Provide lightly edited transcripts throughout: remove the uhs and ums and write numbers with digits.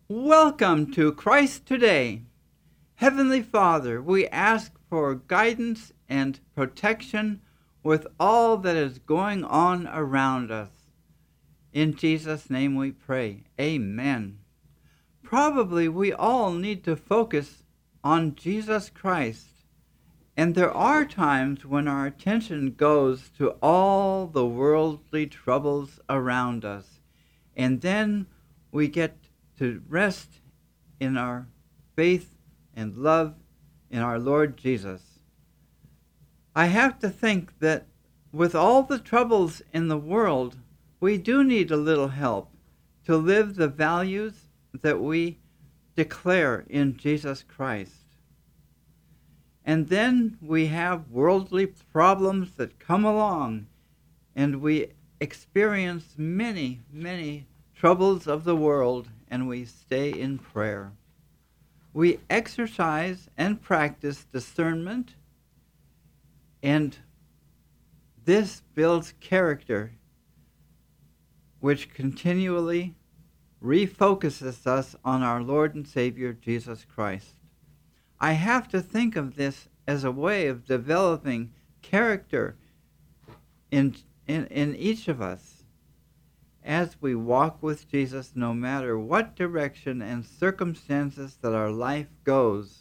Welcome to Christ Today. Heavenly Father, we ask for guidance and protection with all that is going on around us. In Jesus' name we pray. Amen. Probably we all need to focus on Jesus Christ. And there are times when our attention goes to all the worldly troubles around us. And then we get to rest in our faith and love in our Lord Jesus. I have to think that with all the troubles in the world, we do need a little help to live the values that we declare in Jesus Christ. And then we have worldly problems that come along, and we experience many, many troubles of the world, and we stay in prayer. We exercise and practice discernment, and this builds character, which continually refocuses us on our Lord and Savior, Jesus Christ. I have to think of this as a way of developing character in each of us as we walk with Jesus, no matter what direction and circumstances that our life goes.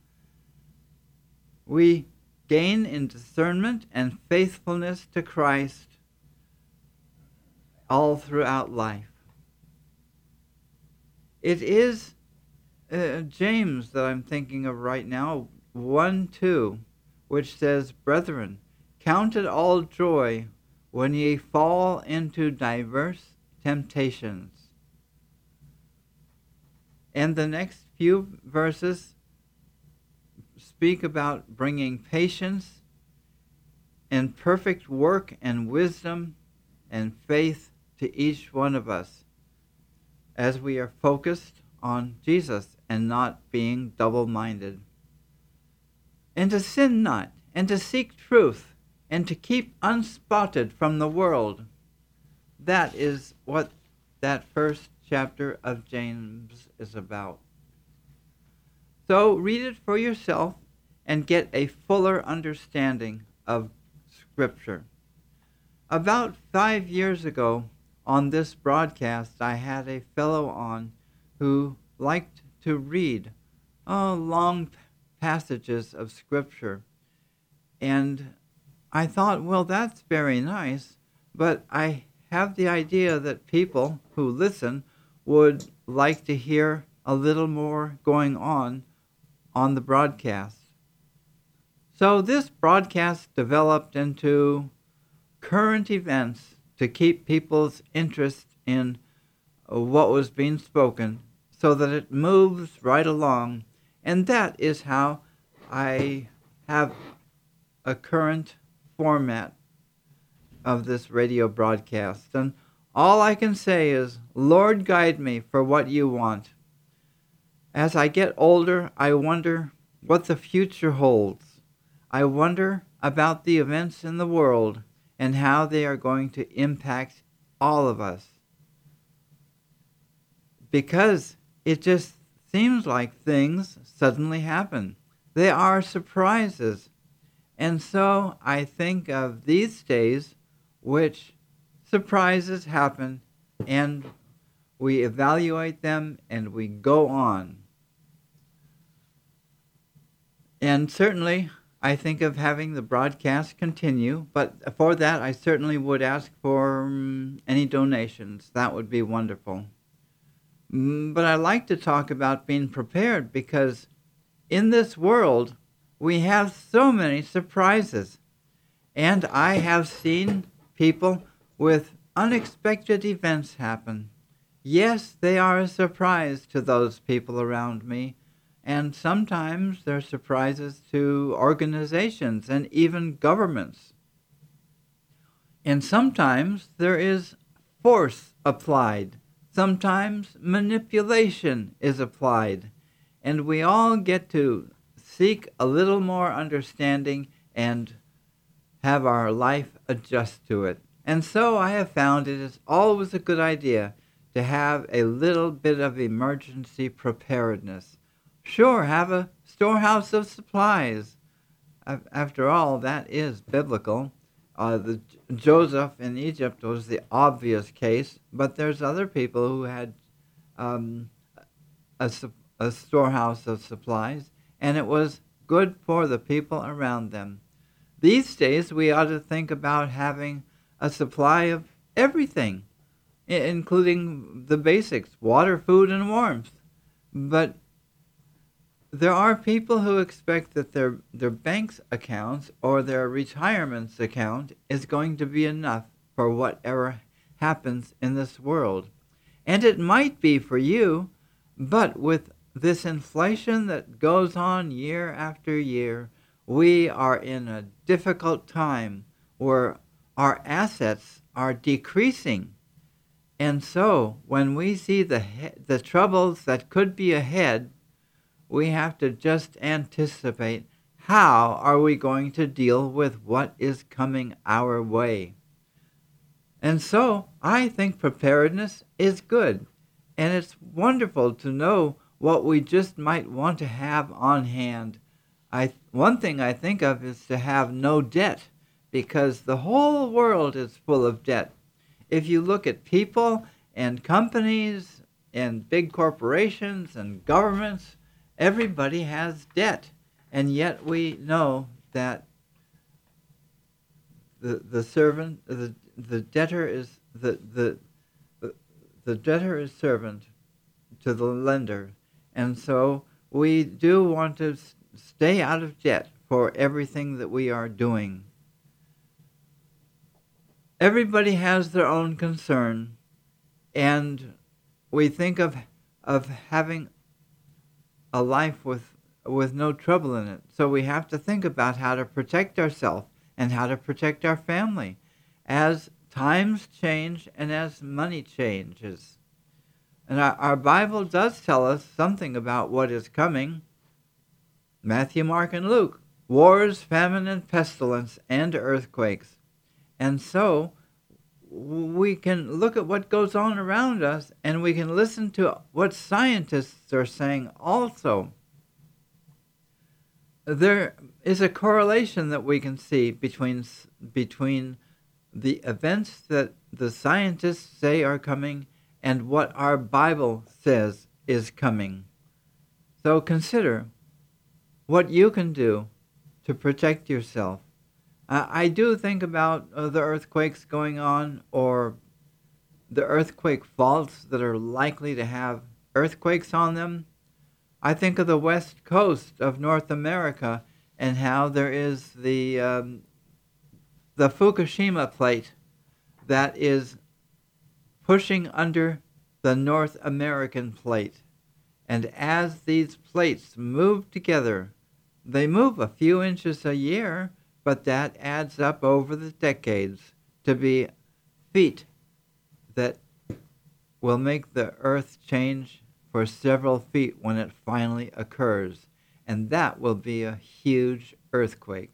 We gain in discernment and faithfulness to Christ all throughout life. It is James that I'm thinking of right now, 1:2, which says, "Brethren, count it all joy when ye fall into diverse temptations." And the next few verses speak about bringing patience and perfect work and wisdom and faith to each one of us as we are focused on Jesus and not being double-minded. And to sin not, and to seek truth, and to keep unspotted from the world. That is what that first chapter of James is about. So read it for yourself and get a fuller understanding of Scripture. About 5 years ago on this broadcast, I had a fellow on who liked to read long passages of Scripture. And I thought, well, that's very nice, but I have the idea that people who listen would like to hear a little more going on the broadcast. So this broadcast developed into current events to keep people's interest in what was being spoken, so that it moves right along. And that is how I have a current format of this radio broadcast. And all I can say is, Lord, guide me for what you want. As I get older, I wonder what the future holds. I wonder about the events in the world and how they are going to impact all of us. Because it just seems like things suddenly happen. They are surprises. And so I think of these days which surprises happen, and we evaluate them and we go on. And certainly I think of having the broadcast continue, but for that I certainly would ask for any donations. That would be wonderful. But I like to talk about being prepared, because in this world we have so many surprises. And I have seen people with unexpected events happen. Yes, they are a surprise to those people around me. And sometimes they're surprises to organizations and even governments. And sometimes there is force applied. Sometimes manipulation is applied, and we all get to seek a little more understanding and have our life adjust to it. And so I have found it is always a good idea to have a little bit of emergency preparedness. Sure, have a storehouse of supplies. After all, that is biblical. Joseph in Egypt was the obvious case, but there's other people who had um, a storehouse of supplies, and it was good for the people around them. These days, we ought to think about having a supply of everything, including the basics, water, food, and warmth. But there are people who expect that their bank's accounts or their retirement's account is going to be enough for whatever happens in this world. And it might be for you, but with this inflation that goes on year after year, we are in a difficult time where our assets are decreasing. And so when we see the troubles that could be ahead, we have to just anticipate how are we going to deal with what is coming our way. And so I think preparedness is good. And it's wonderful to know what we just might want to have on hand. One thing I think of is to have no debt, because the whole world is full of debt. If you look at people and companies and big corporations and governments, everybody has debt. And yet we know that the debtor is the debtor is servant to the lender. And so we do want to stay out of debt for everything that we are doing. Everybody has their own concern, and we think of having a life with no trouble in it. So we have to think about how to protect ourselves and how to protect our family as times change and as money changes. And our Bible does tell us something about what is coming. Matthew, Mark, and Luke. Wars, famine, and pestilence, and earthquakes. And so we can look at what goes on around us, and we can listen to what scientists are saying also. There is a correlation that we can see between the events that the scientists say are coming and what our Bible says is coming. So consider what you can do to protect yourself. I do think about the earthquakes going on, or the earthquake faults that are likely to have earthquakes on them. I think of the west coast of North America and how there is the Fukushima plate that is pushing under the North American plate. And as these plates move together, they move a few inches a year, but that adds up over the decades to be feet that will make the earth change for several feet when it finally occurs. And that will be a huge earthquake.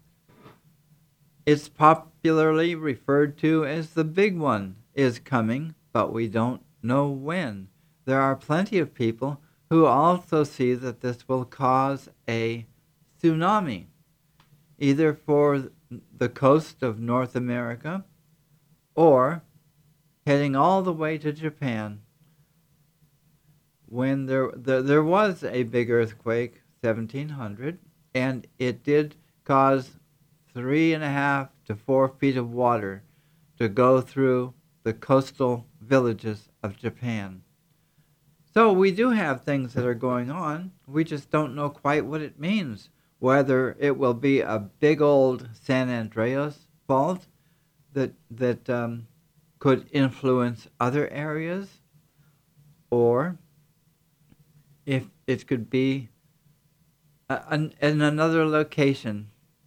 It's popularly referred to as the big one is coming, but we don't know when. There are plenty of people who also see that this will cause a tsunami, either for the coast of North America or heading all the way to Japan. When there was a big earthquake, 1700, and it did cause 3.5 to 4 feet of water to go through the coastal villages of Japan. So we do have things that are going on. We just don't know quite what it means. Whether it will be a big old San Andreas fault that could influence other areas, or if it could be in another location.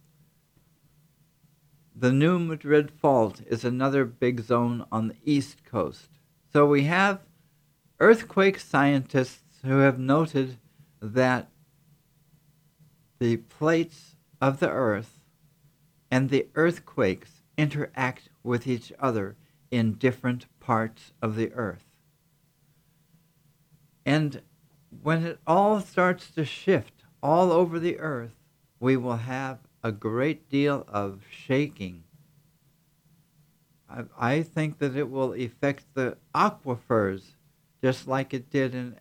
The New Madrid Fault is another big zone on the East Coast. So we have earthquake scientists who have noted that the plates of the earth and the earthquakes interact with each other in different parts of the earth. And when it all starts to shift all over the earth, we will have a great deal of shaking. I think that it will affect the aquifers just like it did in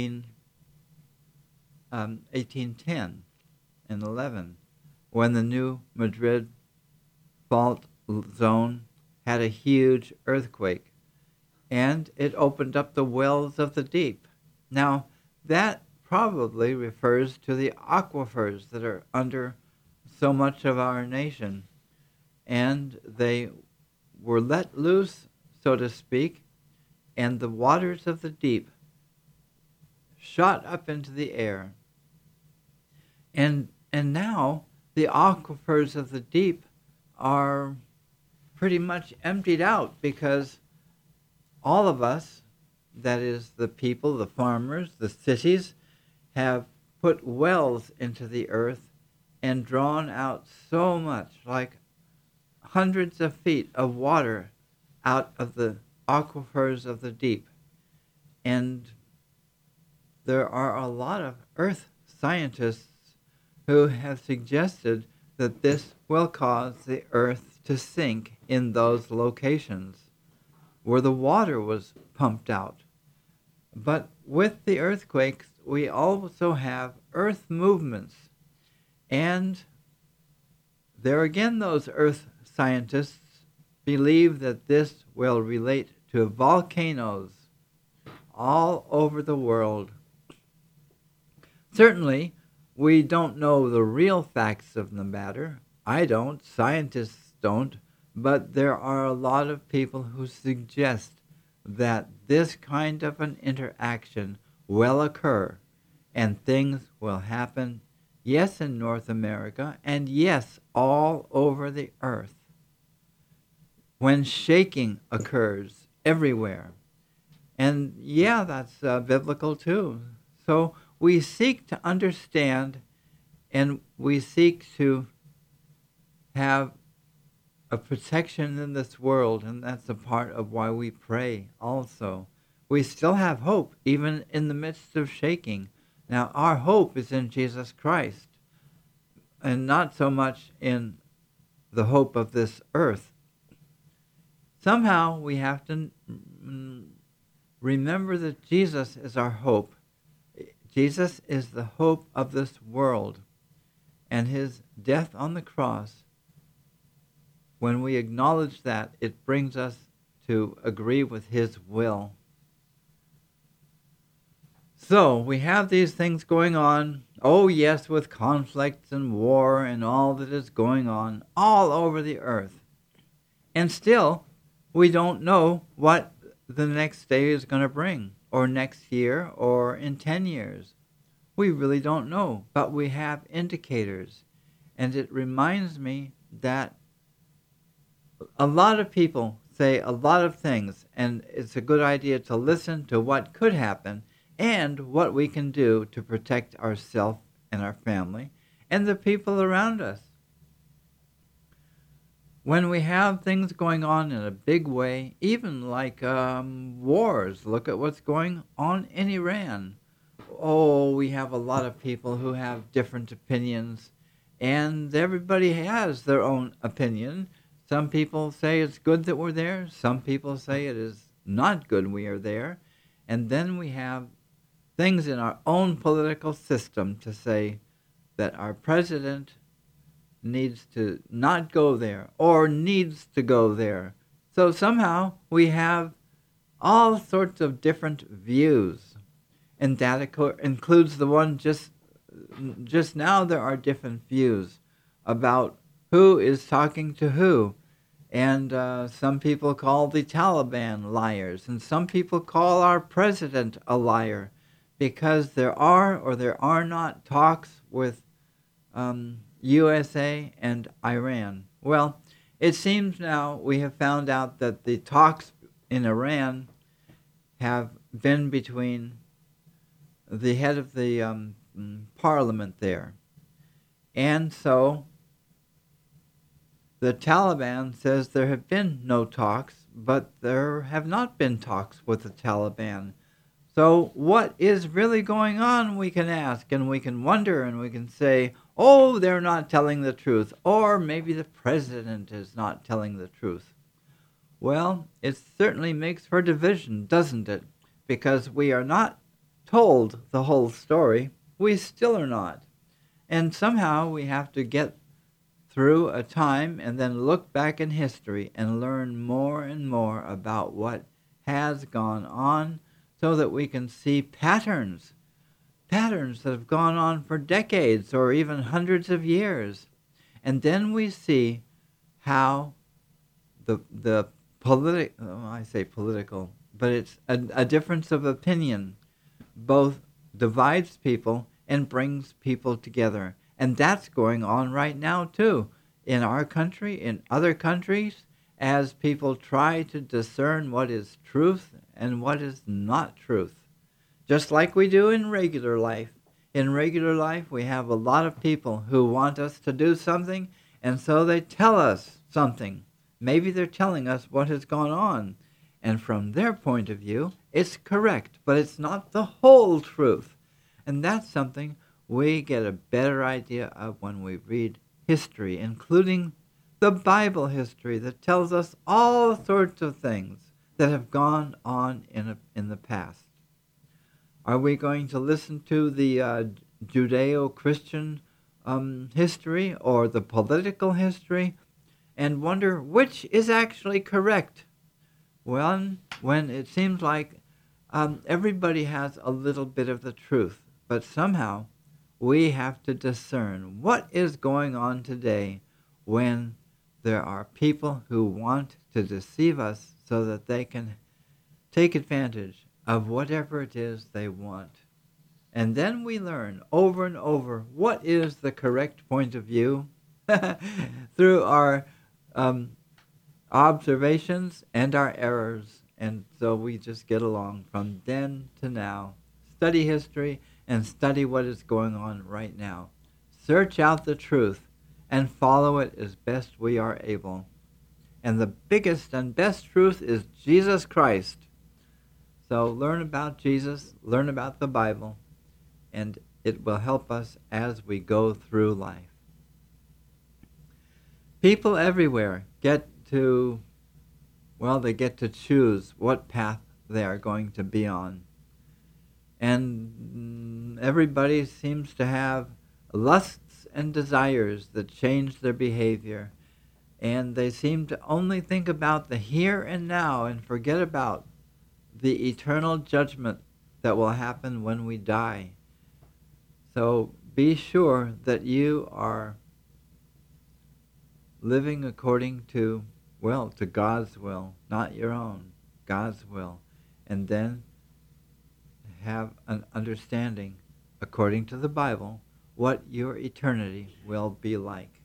1810 and 11, when the new Madrid fault zone had a huge earthquake, and it opened up the wells of the deep. Now, that probably refers to the aquifers that are under so much of our nation, and they were let loose, so to speak, and the waters of the deep shot up into the air. And now the aquifers of the deep are pretty much emptied out because all of us, that is the people, the farmers, the cities, have put wells into the earth and drawn out so much, like hundreds of feet of water out of the aquifers of the deep. And there are a lot of earth scientists who have suggested that this will cause the earth to sink in those locations where the water was pumped out. But with the earthquakes, we also have earth movements. And there again, those earth scientists believe that this will relate to volcanoes all over the world. Certainly, we don't know the real facts of the matter. I don't, scientists don't, but there are a lot of people who suggest that this kind of an interaction will occur and things will happen, yes, in North America, and yes, all over the earth. When shaking occurs everywhere. And yeah, that's biblical too. So we seek to understand and we seek to have a protection in this world, and that's a part of why we pray also. We still have hope even in the midst of shaking. Now, our hope is in Jesus Christ and not so much in the hope of this earth. Somehow we have to remember that Jesus is our hope. Jesus is the hope of this world. And his death on the cross, when we acknowledge that, it brings us to agree with his will. So we have these things going on, oh yes, with conflicts and war and all that is going on all over the earth. And still, we don't know what the next day is going to bring, or next year, or in 10 years. We really don't know, but we have indicators. And it reminds me that a lot of people say a lot of things, and it's a good idea to listen to what could happen and what we can do to protect ourselves and our family and the people around us. When we have things going on in a big way, even like wars, look at what's going on in Iran. Oh, we have a lot of people who have different opinions, and everybody has their own opinion. Some people say it's good that we're there. Some people say it is not good we are there. And then we have things in our own political system to say that our president needs to not go there or needs to go there. So somehow we have all sorts of different views. And that includes the one just now there are different views about who is talking to who. And some people call the Taliban liars, and some people call our president a liar because there are or there are not talks with USA and Iran. Well, it seems now we have found out that the talks in Iran have been between the head of the parliament there. And so the Taliban says there have been no talks, but there have not been talks with the Taliban. So what is really going on, we can ask, and we can wonder, and we can say, oh, they're not telling the truth, or maybe the president is not telling the truth. Well, it certainly makes for division, doesn't it? Because we are not told the whole story. We still are not. And somehow we have to get through a time and then look back in history and learn more and more about what has gone on so that we can see patterns that have gone on for decades or even hundreds of years. And then we see how the I say political, but it's a difference of opinion both divides people and brings people together. And that's going on right now too, in our country, in other countries, as people try to discern what is truth and what is not truth. Just like we do in regular life. In regular life, we have a lot of people who want us to do something, and so they tell us something. Maybe they're telling us what has gone on. And from their point of view, it's correct, but it's not the whole truth. And that's something we get a better idea of when we read history, including the Bible history that tells us all sorts of things that have gone on in the past. Are we going to listen to the Judeo-Christian history or the political history and wonder which is actually correct? Well, when it seems like everybody has a little bit of the truth, but somehow we have to discern what is going on today when there are people who want to deceive us so that they can take advantage of whatever it is they want. And then we learn over and over what is the correct point of view through our observations and our errors. And so we just get along from then to now. Study history and study what is going on right now. Search out the truth and follow it as best we are able. And the biggest and best truth is Jesus Christ. So learn about Jesus, learn about the Bible, and it will help us as we go through life. People everywhere get to choose what path they are going to be on. And everybody seems to have lusts and desires that change their behavior. And they seem to only think about the here and now and forget about the eternal judgment that will happen when we die. So be sure that you are living according to God's will, not your own, God's will. And then have an understanding, according to the Bible, what your eternity will be like.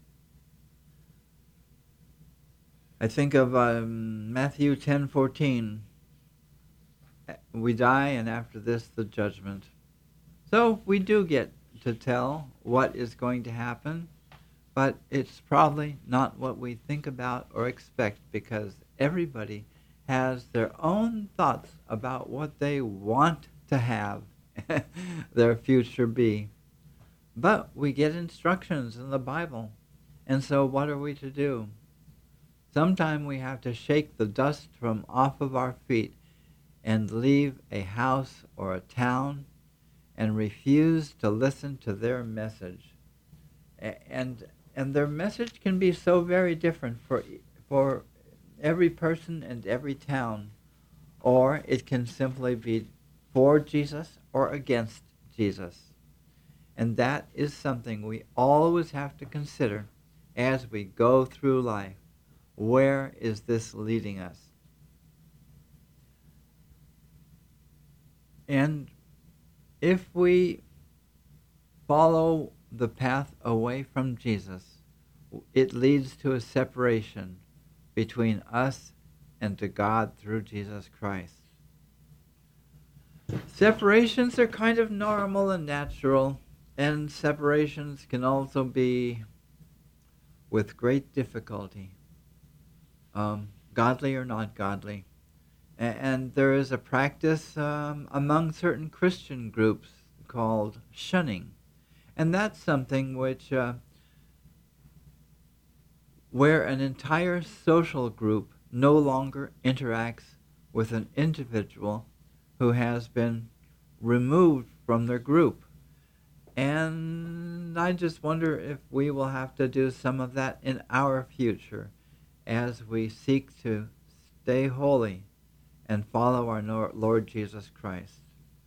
I think of Matthew 10:14. We die, and after this, the judgment. So we do get to tell what is going to happen, but it's probably not what we think about or expect, because everybody has their own thoughts about what they want to have their future be. But we get instructions in the Bible, and so what are we to do? Sometime we have to shake the dust from off of our feet and leave a house or a town and refuse to listen to their message. And their message can be so very different for every person and every town. Or it can simply be for Jesus or against Jesus. And that is something we always have to consider as we go through life. Where is this leading us? And if we follow the path away from Jesus, it leads to a separation between us and to God through Jesus Christ. Separations are kind of normal and natural, and separations can also be with great difficulty, godly or not godly. And there is a practice among certain Christian groups called shunning. And that's something which, where an entire social group no longer interacts with an individual who has been removed from their group. And I just wonder if we will have to do some of that in our future as we seek to stay holy and follow our Lord Jesus Christ.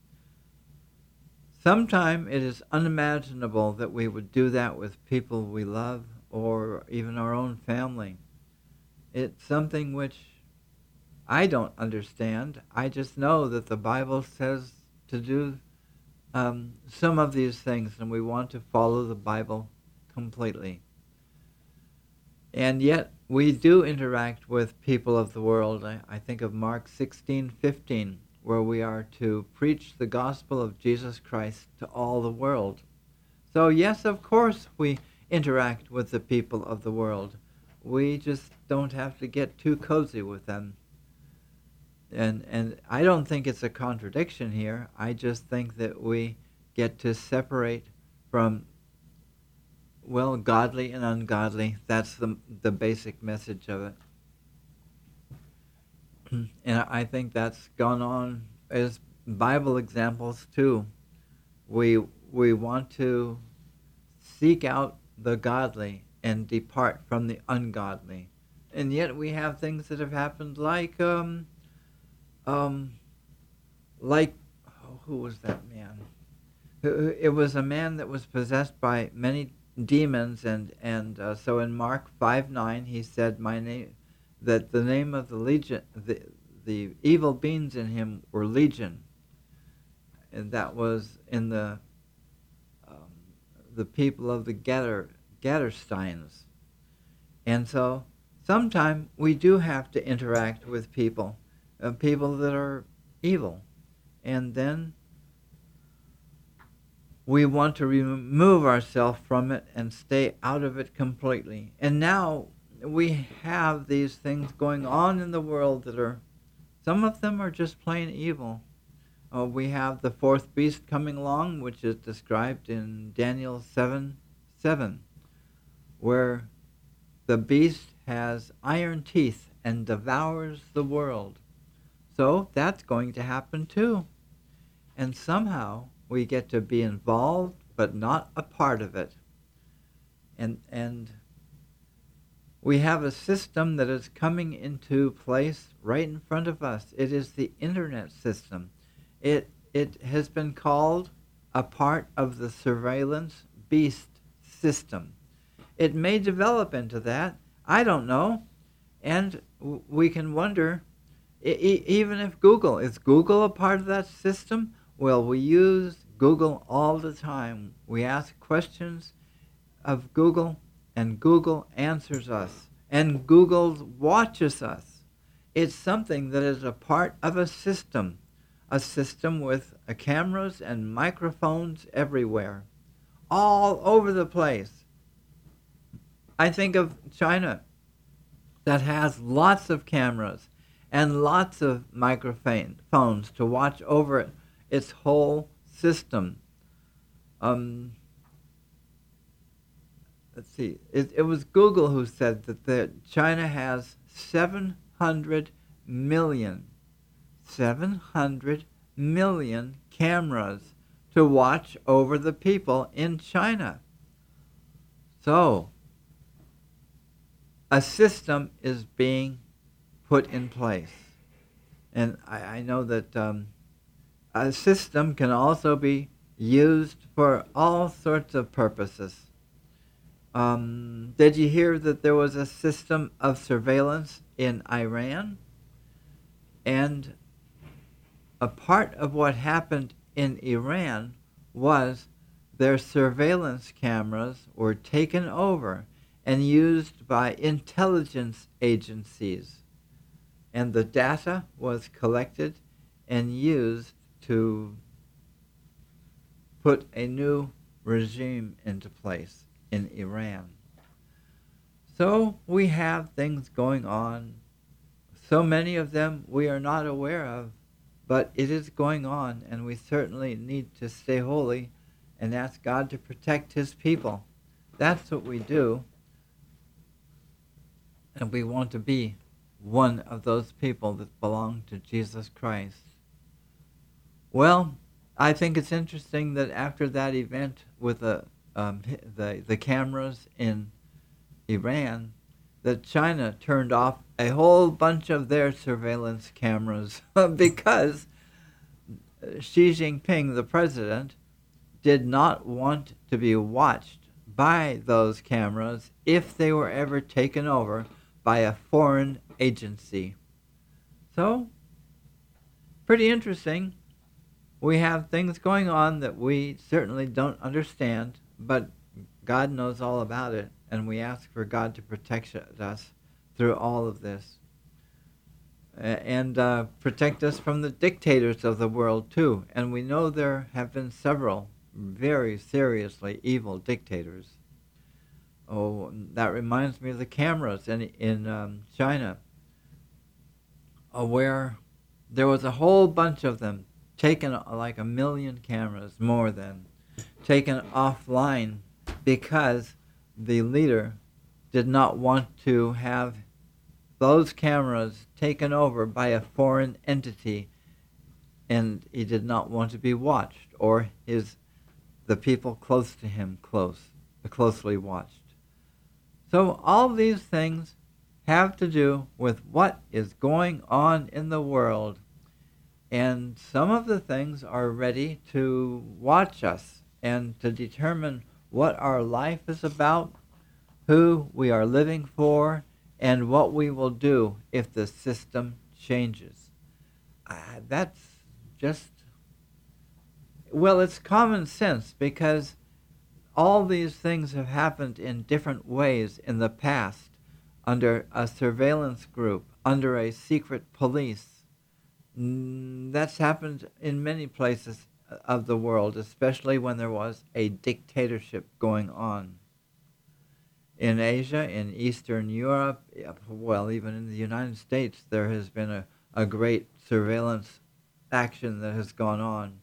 Sometime it is unimaginable that we would do that with people we love or even our own family. It's something which I don't understand. I just know that the Bible says to do some of these things, and we want to follow the Bible completely. And yet we do interact with people of the world. I think of Mark 16:15, where we are to preach the gospel of Jesus Christ to all the world. So yes, of course we interact with the people of the world. We just don't have to get too cozy with them. And I don't think it's a contradiction here. I just think that we get to separate from, well, godly and ungodly. That's the basic message of it. And I think that's gone on as Bible examples too. We want to seek out the godly and depart from the ungodly. And yet we have things that have happened like who was that man? It was a man that was possessed by many demons, and so in Mark 5:9 he said, "My name," that the name of the legion, the evil beings in him were legion, and that was in the people of the Gadersteins. And so sometime we do have to interact with people that are evil, and then we want to remove ourselves from it and stay out of it completely. And now we have these things going on in the world that are, some of them are just plain evil. We have the fourth beast coming along, which is described in Daniel 7:7, where the beast has iron teeth and devours the world. So that's going to happen too. And somehow we get to be involved but not a part of it. And we have a system that is coming into place right in front of us. It is the internet system. It has been called a part of the surveillance beast system. It may develop into that. I don't know. And we can wonder, even if Google, is Google a part of that system? Well, we use Google all the time. We ask questions of Google, and Google answers us. And Google watches us. It's something that is a part of a system with cameras and microphones everywhere, all over the place. I think of China, that has lots of cameras and lots of microphones to watch over its whole system. Let's see. It was Google who said that China has 700 million cameras to watch over the people in China. So, a system is being put in place. And I know that a system can also be used for all sorts of purposes. Did you hear that there was a system of surveillance in Iran? And a part of what happened in Iran was their surveillance cameras were taken over and used by intelligence agencies. And the data was collected and used to put a new regime into place in Iran. So we have things going on so many of them we are not aware of, but it is going on, and we certainly need to stay holy and ask God to protect his people. That's what we do, and we want to be one of those people that belong to Jesus Christ. Well, I think it's interesting that after that event with the cameras in Iran, that China turned off a whole bunch of their surveillance cameras because Xi Jinping, the president, did not want to be watched by those cameras if they were ever taken over by a foreign agency. So, pretty interesting. We have things going on that we certainly don't understand, but God knows all about it, and we ask for God to protect us through all of this. And protect us from the dictators of the world, too. And we know there have been several very seriously evil dictators. Oh, that reminds me of the cameras in China, where there was a whole bunch of them taken, like 1 million cameras, more than, taken offline because the leader did not want to have those cameras taken over by a foreign entity, and he did not want to be watched, or the people close to him closely watched. So all these things have to do with what is going on in the world, and some of the things are ready to watch us and to determine what our life is about, who we are living for, and what we will do if the system changes. That's just, well, it's common sense, because all these things have happened in different ways in the past, under a surveillance group, under a secret police. That's happened in many places of the world, especially when there was a dictatorship going on. In Asia, in Eastern Europe, well, even in the United States, there has been a great surveillance action that has gone on.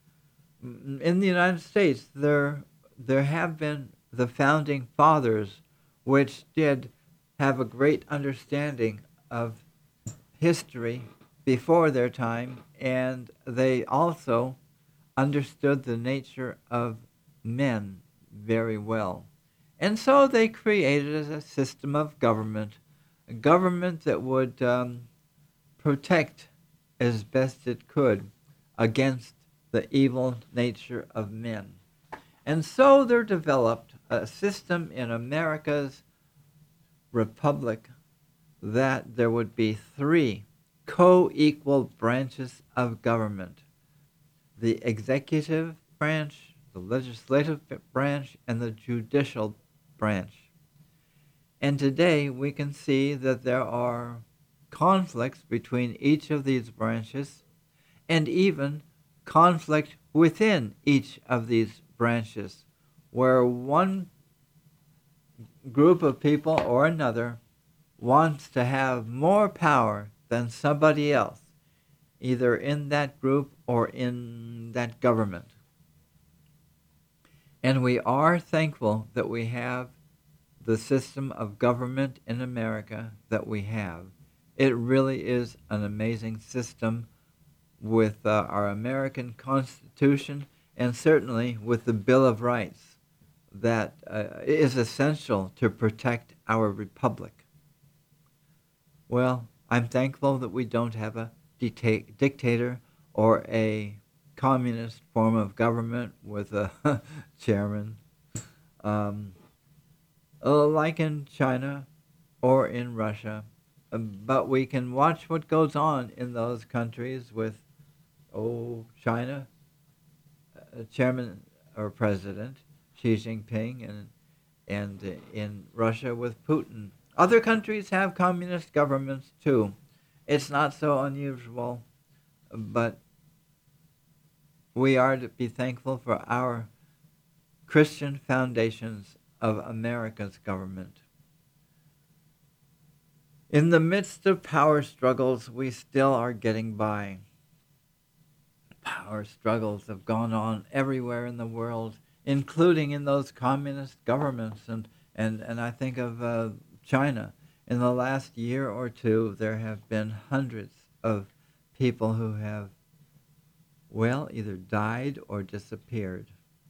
In the United States, there have been the founding fathers, which did have a great understanding of history before their time, and they also understood the nature of men very well. And so they created a system of government, a government that would protect as best it could against the evil nature of men. And so there developed a system in America's republic that there would be 3 co-equal branches of government: the executive branch, the legislative branch, and the judicial branch. And today we can see that there are conflicts between each of these branches, and even conflict within each of these branches, where one group of people or another wants to have more power than somebody else, either in that group or in that government. And we are thankful that we have the system of government in America that we have. It really is an amazing system, with our American Constitution, and certainly with the Bill of Rights, that is essential to protect our republic. Well, I'm thankful that we don't have a dictator or a communist form of government with a chairman, like in China or in Russia. But we can watch what goes on in those countries with, China, chairman or president Xi Jinping, and in Russia with Putin. Other countries have communist governments too. It's not so unusual, but we are to be thankful for our Christian foundations of America's government. In the midst of power struggles, we still are getting by. Power struggles have gone on everywhere in the world, including in those communist governments. And I think of China. In the last year or two, there have been hundreds of people who have, well, either died or disappeared.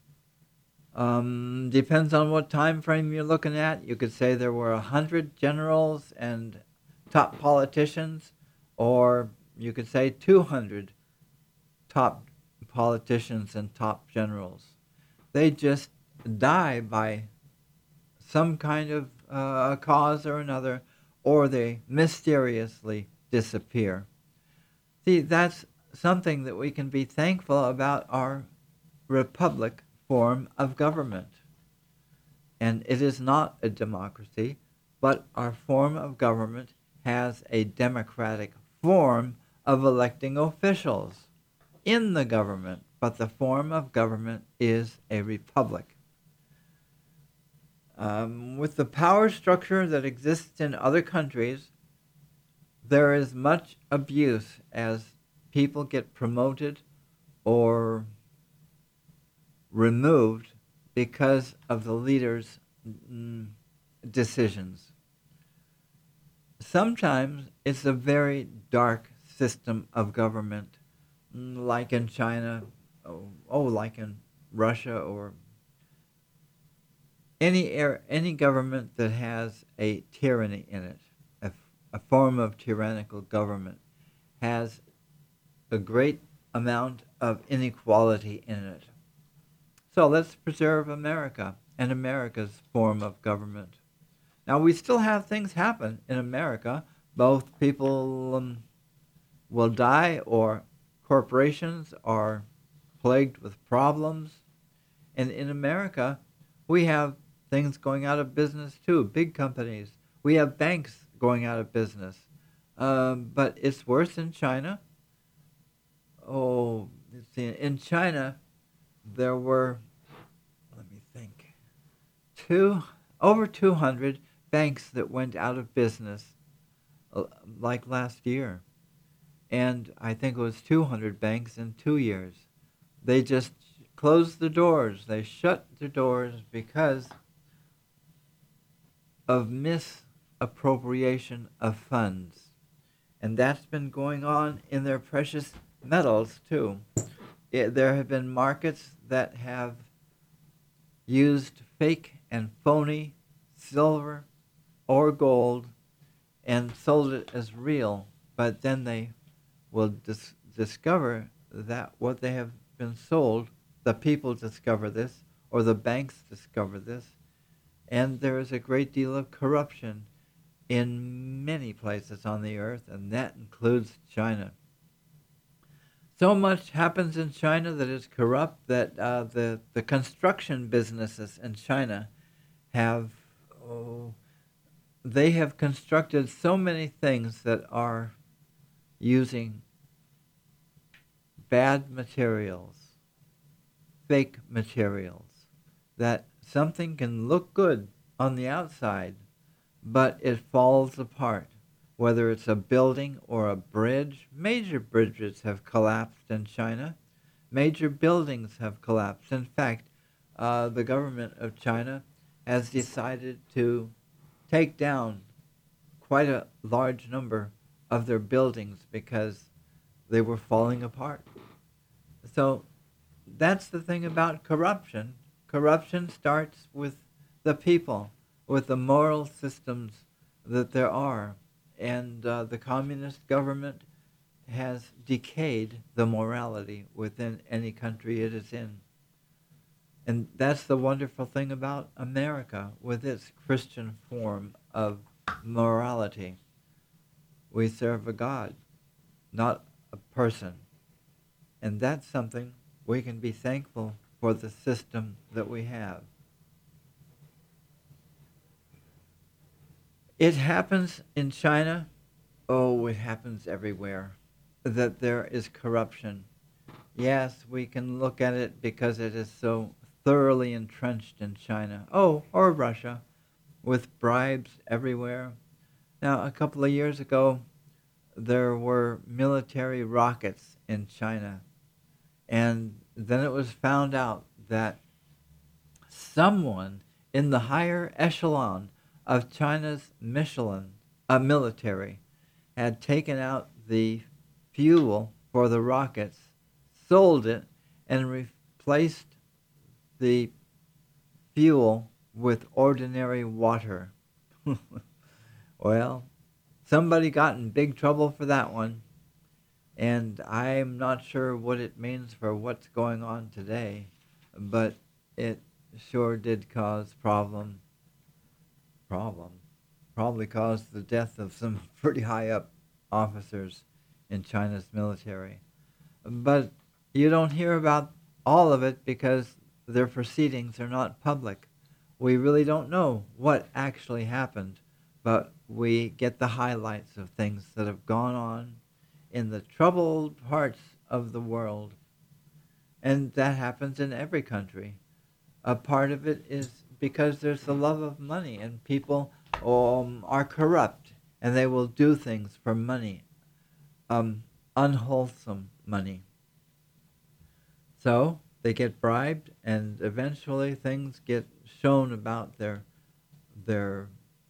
Depends on what time frame you're looking at. You could say there were 100 generals and top politicians, or you could say 200 top politicians and top generals. They just die by some kind of cause or another, or they mysteriously disappear. See, that's something that we can be thankful about our republic form of government. And it is not a democracy, but our form of government has a democratic form of electing officials in the government, but the form of government is a republic. With the power structure that exists in other countries, there is much abuse as people get promoted or removed because of the leader's decisions. Sometimes it's a very dark system of government, like in China, like in Russia, or any government that has a tyranny in it, a form of tyrannical government, has a great amount of inequality in it. So let's preserve America and America's form of government. Now, we still have things happen in America. Both people will die, or corporations are plagued with problems. And in America, we have things going out of business too, big companies. We have banks going out of business. But it's worse in China. In China, there were, let me think, over 200 banks that went out of business like last year. And I think it was 200 banks in 2 years. They just closed the doors. They shut the doors because of misappropriation of funds. And that's been going on in their precious metals too. There have been markets that have used fake and phony silver or gold and sold it as real, but then they will discover that what they have been sold, the people discover this, or the banks discover this, and there is a great deal of corruption in many places on the earth, and that includes China. So much happens in China that is corrupt that the construction businesses in China have constructed so many things that are using bad materials, fake materials, that something can look good on the outside, but it falls apart. Whether it's a building or a bridge, major bridges have collapsed in China. Major buildings have collapsed. In fact, the government of China has decided to take down quite a large number of their buildings because they were falling apart. So that's the thing about corruption. Corruption starts with the people, with the moral systems that there are. And the communist government has decayed the morality within any country it is in. And that's the wonderful thing about America with its Christian form of morality. We serve a God, not a person. And that's something we can be thankful for, the system that we have. It happens in China. It happens everywhere, that there is corruption. Yes, we can look at it because it is so thoroughly entrenched in China. Or Russia, with bribes everywhere. Now, a couple of years ago, there were military rockets in China, and then it was found out that someone in the higher echelon of China's military had taken out the fuel for the rockets, sold it, and replaced the fuel with ordinary water. Well, somebody got in big trouble for that one, and I'm not sure what it means for what's going on today, but it sure did cause problem. Probably caused the death of some pretty high up officers in China's military. But you don't hear about all of it because their proceedings are not public. We really don't know what actually happened, but we get the highlights of things that have gone on in the troubled parts of the world. And that happens in every country. A part of it is because there's the love of money, and people are corrupt, and they will do things for money, unwholesome money. So they get bribed, and eventually things get shown about their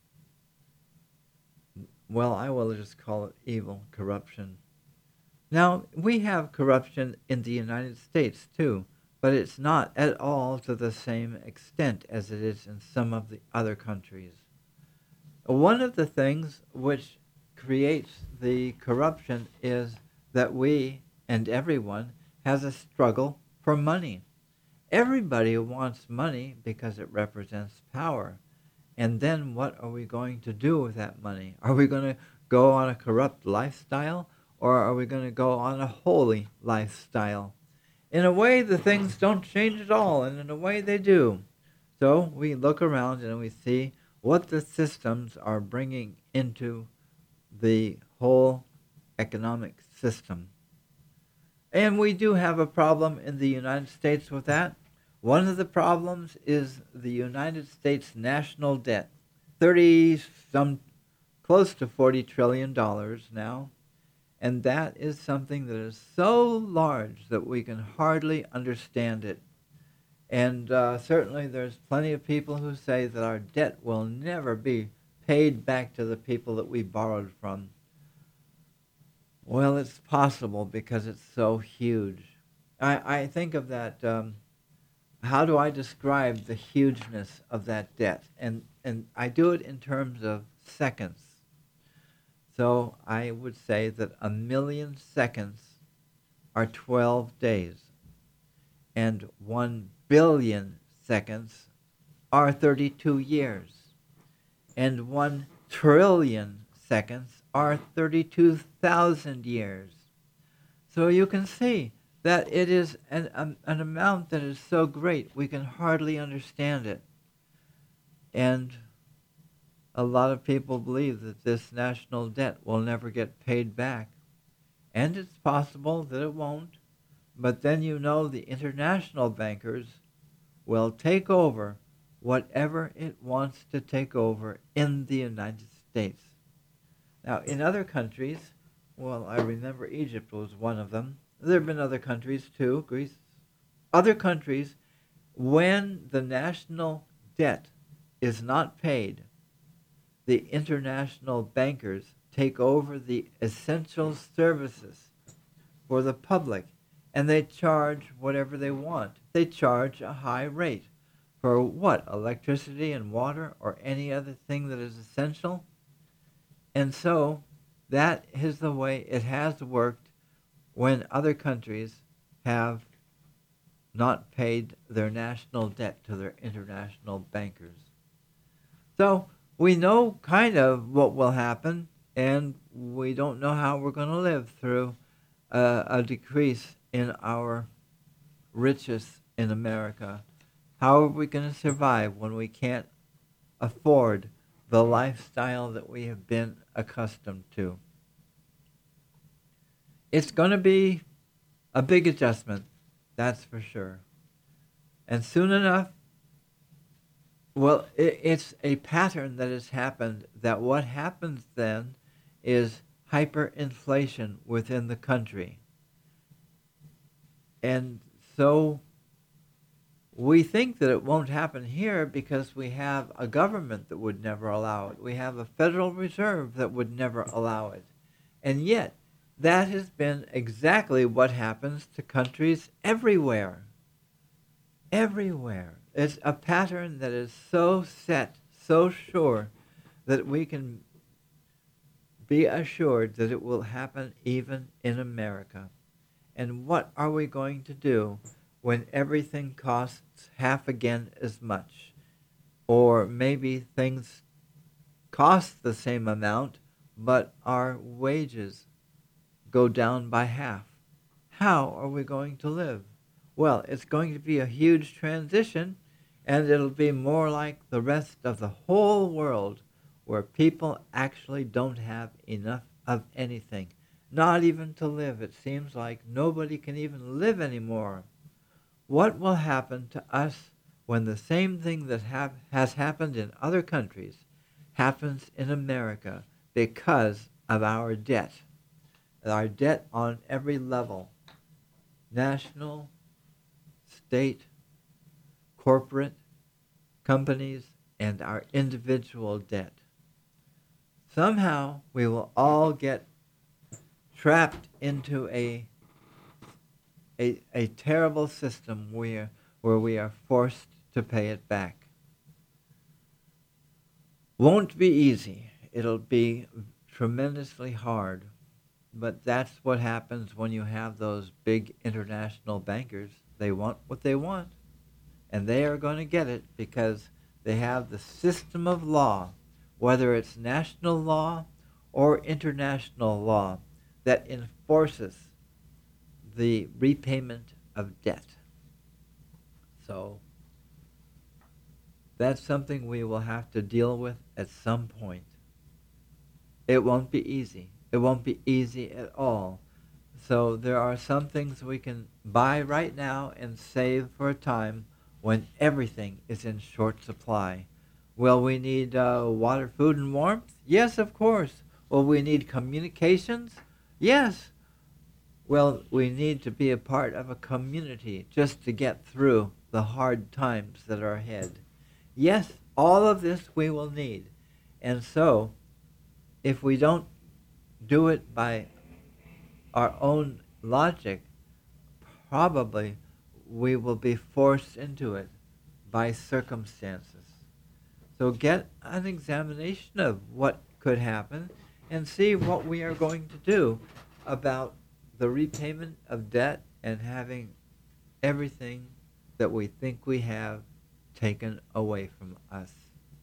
well, I will just call it evil corruption. Now, we have corruption in the United States too, but it's not at all to the same extent as it is in some of the other countries. One of the things which creates the corruption is that we and everyone has a struggle for money. Everybody wants money because it represents power. And then what are we going to do with that money? Are we going to go on a corrupt lifestyle, or are we going to go on a holy lifestyle? In a way, the things don't change at all, and in a way they do. So we look around and we see what the systems are bringing into the whole economic system. And we do have a problem in the United States with that. One of the problems is the United States national debt, 30 some close to $40 trillion now. And that is something that is so large that we can hardly understand it. And certainly there's plenty of people who say that our debt will never be paid back to the people that we borrowed from. Well, it's possible because it's so huge. I think of that, how do I describe the hugeness of that debt? And I do it in terms of seconds. So I would say that 1,000,000 seconds are 12 days, and 1 billion seconds are 32 years, and 1 trillion seconds are 32,000 years. So you can see that it is an amount that is so great we can hardly understand it. And a lot of people believe that this national debt will never get paid back. And it's possible that it won't. But then you know the international bankers will take over whatever it wants to take over in the United States. Now, in other countries, well, I remember Egypt was one of them. There have been other countries too, Greece. Other countries, when the national debt is not paid, the international bankers take over the essential services for the public, and they charge whatever they want. They charge a high rate for what? Electricity and water or any other thing that is essential? And so that is the way it has worked when other countries have not paid their national debt to their international bankers. So we know kind of what will happen, and we don't know how we're going to live through a decrease in our riches in America. How are we going to survive when we can't afford the lifestyle that we have been accustomed to? It's going to be a big adjustment, that's for sure. And soon enough, Well, it's a pattern that has happened, that what happens then is hyperinflation within the country. And so we think that it won't happen here because we have a government that would never allow it. We have a Federal Reserve that would never allow it. And yet, that has been exactly what happens to countries everywhere. Everywhere. It's a pattern that is so set, so sure, that we can be assured that it will happen even in America. And what are we going to do when everything costs half again as much? Or maybe things cost the same amount, but our wages go down by half. How are we going to live? Well, it's going to be a huge transition, and it'll be more like the rest of the whole world, where people actually don't have enough of anything, not even to live. It seems like nobody can even live anymore. What will happen to us when the same thing that has happened in other countries happens in America because of our debt? Our debt on every level, national, state, corporate, companies, and our individual debt. Somehow we will all get trapped into a terrible system where we are forced to pay it back. Won't be easy. It'll be tremendously hard. But that's what happens when you have those big international bankers. They want what they want, and they are going to get it because they have the system of law, whether it's national law or international law, that enforces the repayment of debt. So that's something we will have to deal with at some point. It won't be easy. It won't be easy at all. So there are some things we can buy right now and save for a time when everything is in short supply. Will we need water, food, and warmth? Yes, of course. Will we need communications? Yes. Well, we need to be a part of a community just to get through the hard times that are ahead. Yes, all of this we will need. And so, if we don't do it by our own logic, probably we will be forced into it by circumstances. So get an examination of what could happen and see what we are going to do about the repayment of debt and having everything that we think we have taken away from us.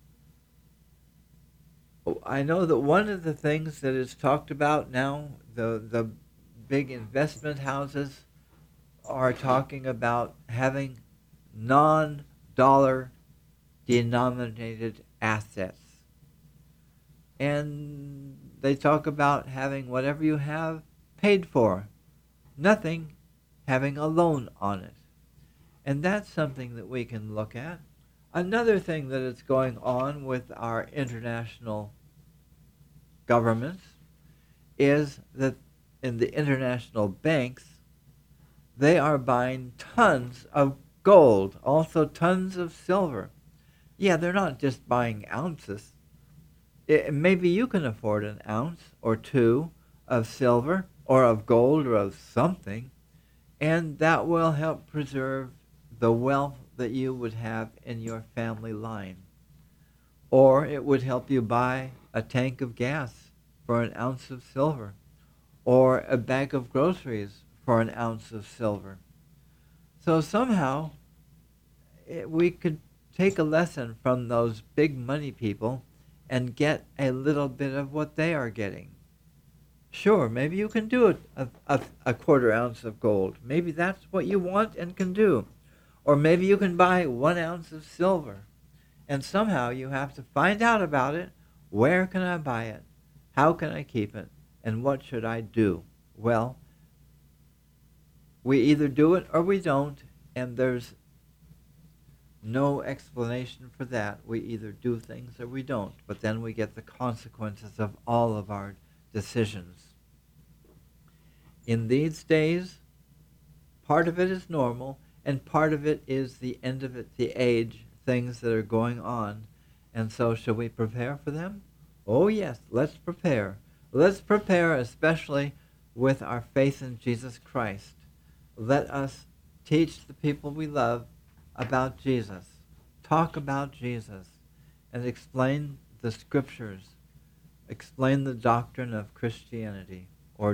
I know that one of the things that is talked about now, the big investment houses are talking about having non-dollar denominated assets. And they talk about having whatever you have paid for, nothing having a loan on it. And that's something that we can look at. Another thing that is going on with our international governments is that in the international banks, they are buying tons of gold, also tons of silver. Yeah, they're not just buying ounces. Maybe you can afford an ounce or two of silver or of gold or of something, and that will help preserve the wealth that you would have in your family line. Or it would help you buy a tank of gas for an ounce of silver, or a bag of groceries for an ounce of silver. So somehow we could take a lesson from those big money people and get a little bit of what they are getting. Sure, maybe you can do a quarter ounce of gold. Maybe that's what you want and can do. Or maybe you can buy 1 ounce of silver. And somehow you have to find out about it. Where can I buy it? How can I keep it? And what should I do? Well, we either do it or we don't, and there's no explanation for that. We either do things or we don't, but then we get the consequences of all of our decisions. In these days, part of it is normal, and part of it is the end of it, the age, things that are going on. And so shall we prepare for them? Oh yes, let's prepare. Let's prepare especially with our faith in Jesus Christ. Let us teach the people we love about Jesus. Talk about Jesus and explain the scriptures. Explain the doctrine of Christianity or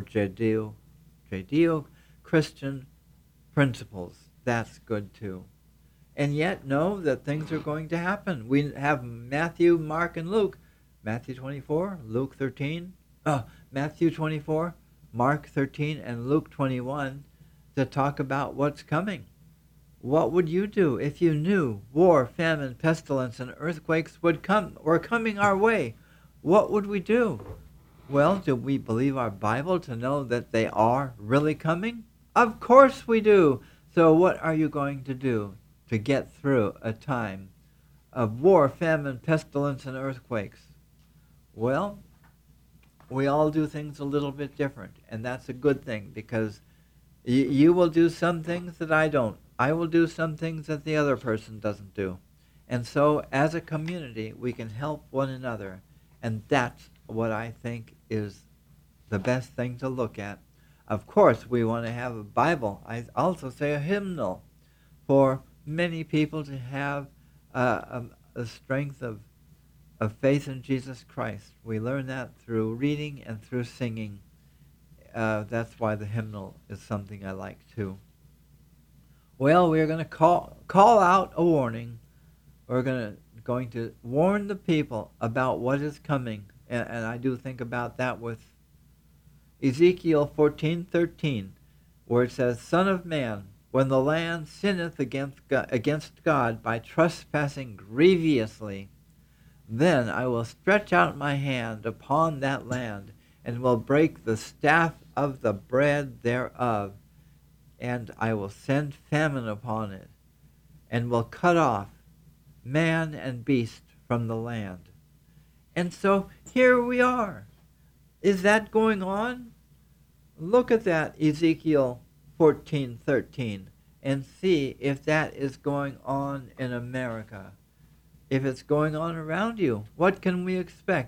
Judeo-Christian principles. That's good too. And yet know that things are going to happen. We have Matthew, Mark, and Luke. Matthew 24, Luke 13. Matthew 24, Mark 13, and Luke 21 to talk about what's coming. What would you do if you knew war, famine, pestilence, and earthquakes were coming our way? What would we do? Well, do we believe our Bible to know that they are really coming? Of course we do. So what are you going to do to get through a time of war, famine, pestilence, and earthquakes? Well, we all do things a little bit different, and that's a good thing, because you will do some things that I don't. I will do some things that the other person doesn't do. And so, as a community, we can help one another, and that's what I think is the best thing to look at. Of course, we want to have a Bible. I also say a hymnal for many people to have a strength of faith in Jesus Christ. We learn that through reading and through singing. That's why the hymnal is something I like too. Well, we're going to call out a warning. We're going to warn the people about what is coming. And I do think about that with Ezekiel 14:13, where it says, Son of man, when the land sinneth against God by trespassing grievously, then I will stretch out my hand upon that land, and will break the staff of the bread thereof, and I will send famine upon it, and will cut off man and beast from the land. And so here we are. Is that going on? Look at that, Ezekiel 14:13, and see if that is going on in America. If it's going on around you, what can we expect?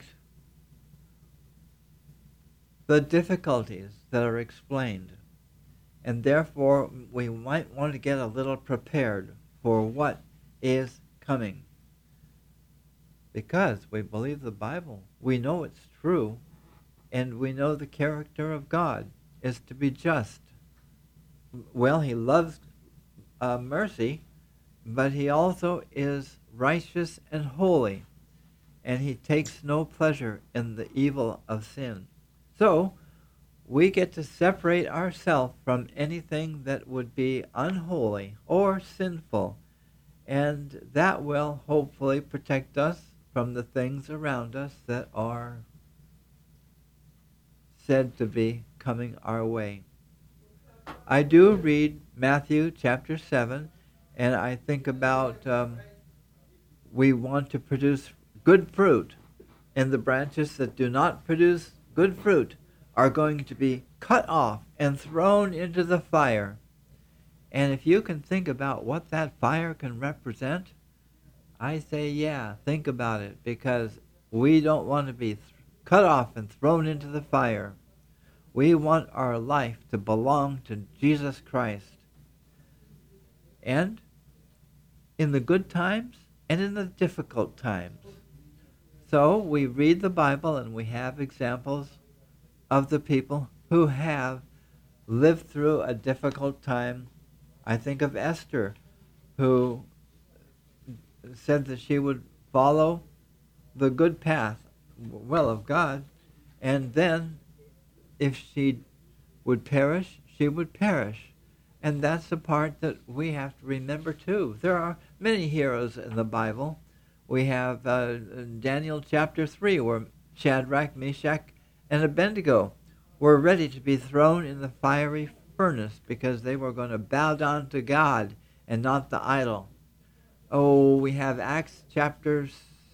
The difficulties that are explained. And therefore, we might want to get a little prepared for what is coming. Because we believe the Bible. We know it's true. And we know the character of God is to be just. Well, he loves mercy, but he also is righteous and holy, and he takes no pleasure in the evil of sin. So, we get to separate ourselves from anything that would be unholy or sinful, and that will hopefully protect us from the things around us that are said to be coming our way. I do read Matthew chapter 7, and I think about we want to produce good fruit, and the branches that do not produce good fruit are going to be cut off and thrown into the fire. And if you can think about what that fire can represent, I say, yeah, think about it, because we don't want to be cut off and thrown into the fire. We want our life to belong to Jesus Christ. And in the good times and in the difficult times. So we read the Bible and we have examples of the people who have lived through a difficult time. I think of Esther, who said that she would follow the good path, of God, and then if she would perish, she would perish. And that's the part that we have to remember too. There are many heroes in the Bible. We have Daniel chapter 3, where Shadrach, Meshach, and Abednego were ready to be thrown in the fiery furnace because they were going to bow down to God and not the idol. We have Acts chapter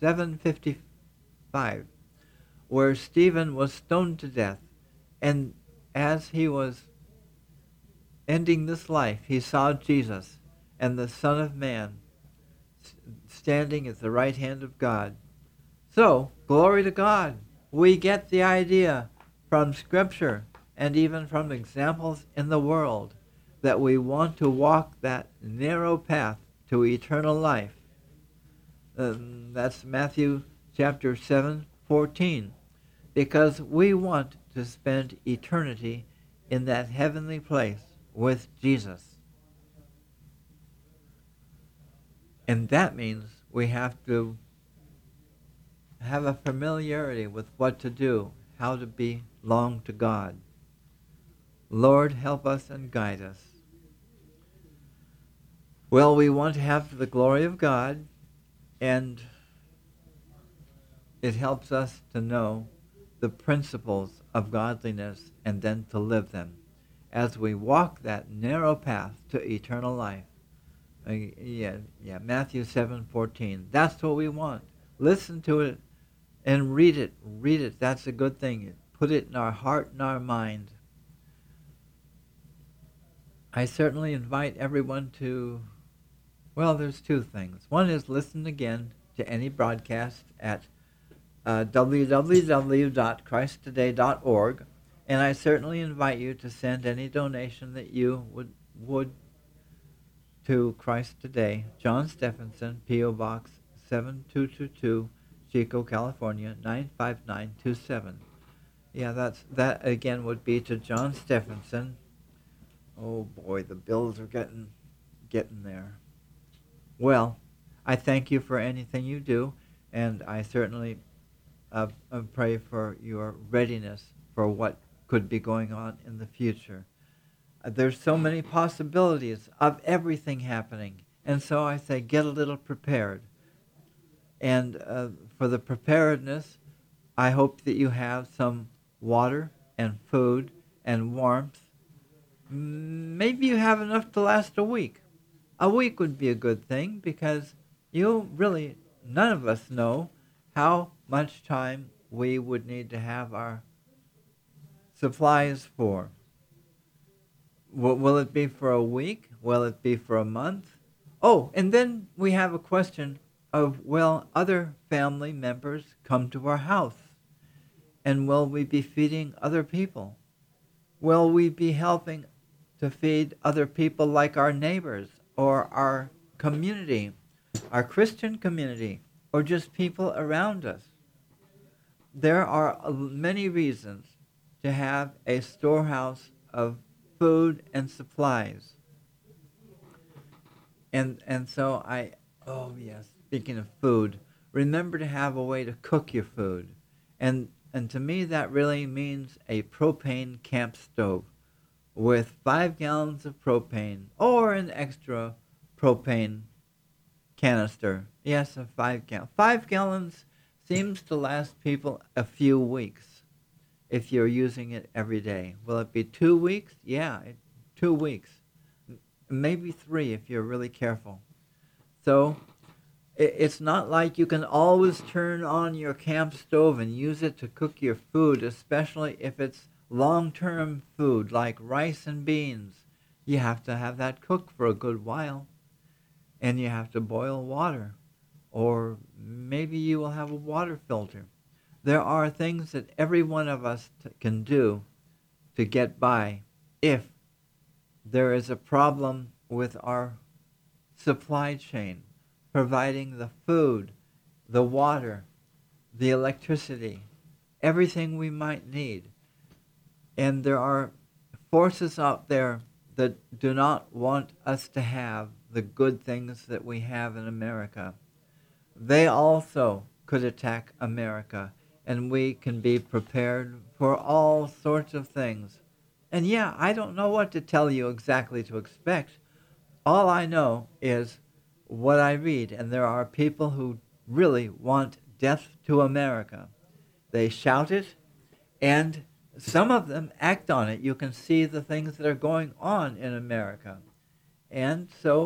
7:55, where Stephen was stoned to death. And as he was ending this life, he saw Jesus and the Son of Man standing at the right hand of God. So, glory to God. We get the idea from Scripture and even from examples in the world that we want to walk that narrow path to eternal life. That's Matthew chapter 7:14. Because we want to spend eternity in that heavenly place with Jesus. And that means we have to have a familiarity with what to do, how to belong to God. Lord, help us and guide us. Well, we want to have the glory of God, and it helps us to know the principles of godliness and then to live them as we walk that narrow path to eternal life. Matthew 7:14. That's what we want. Listen to it and read it. Read it. That's a good thing. Put it in our heart and our mind. I certainly invite everyone to, there's two things. One is listen again to any broadcast at www.christtoday.org, and I certainly invite you to send any donation that you would to Christ Today, John Stephenson, P.O. Box 7222, Chico, California 95927. That again would be to John Stephenson. Oh boy, the bills are getting there. Well, I thank you for anything you do, and I certainly pray for your readiness for what could be going on in the future. There's so many possibilities of everything happening, and so I say get a little prepared. And for the preparedness, I hope that you have some water and food and warmth. Maybe you have enough to last a week. A week would be a good thing because none of us know how much time we would need to have our supplies for. Will it be for a week? Will it be for a month? Oh, and then we have a question of, will other family members come to our house? And will we be feeding other people? Will we be helping to feed other people like our neighbors or our community, our Christian community, or just people around us? There are many reasons to have a storehouse of food and supplies. And so speaking of food, remember to have a way to cook your food. And to me that really means a propane camp stove with 5 gallons of propane or an extra propane canister. Yes, a 5 gallon. 5 gallons seems to last people a few weeks if you're using it every day. Will it be 2 weeks? Yeah, 2 weeks. Maybe 3 if you're really careful. So it's not like you can always turn on your camp stove and use it to cook your food, especially if it's long-term food like rice and beans. You have to have that cooked for a good while. And you have to boil water. Or maybe you will have a water filter. There are things that every one of us can do to get by if there is a problem with our supply chain, providing the food, the water, the electricity, everything we might need. And there are forces out there that do not want us to have the good things that we have in America. They also could attack America, and we can be prepared for all sorts of things. And I don't know what to tell you exactly to expect. All I know is what I read, and there are people who really want death to America. They shout it, and some of them act on it. You can see the things that are going on in America. And so,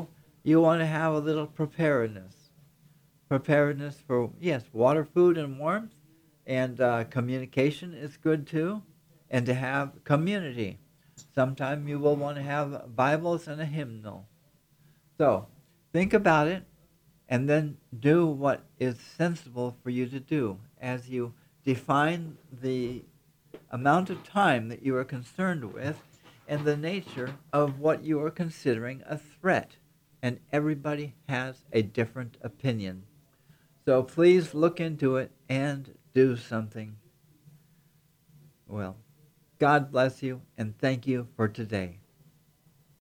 You want to have a little preparedness. Preparedness for, yes, water, food, and warmth. And communication is good too. And to have community. Sometime you will want to have Bibles and a hymnal. So think about it and then do what is sensible for you to do as you define the amount of time that you are concerned with and the nature of what you are considering a threat. And everybody has a different opinion. So please look into it and do something. Well, God bless you and thank you for today.